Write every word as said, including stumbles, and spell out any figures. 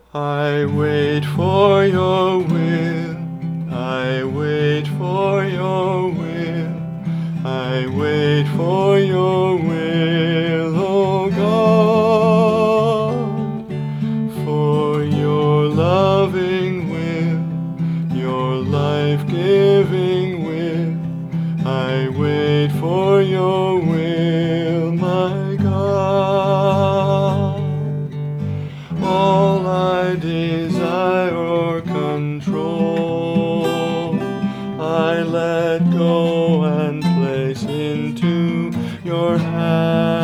I wait for your will, I wait for your will, I wait for your will, O God, for your loving will, your life-giving will, I wait for your will, my God. All I desire or control, I let go and place into your hands.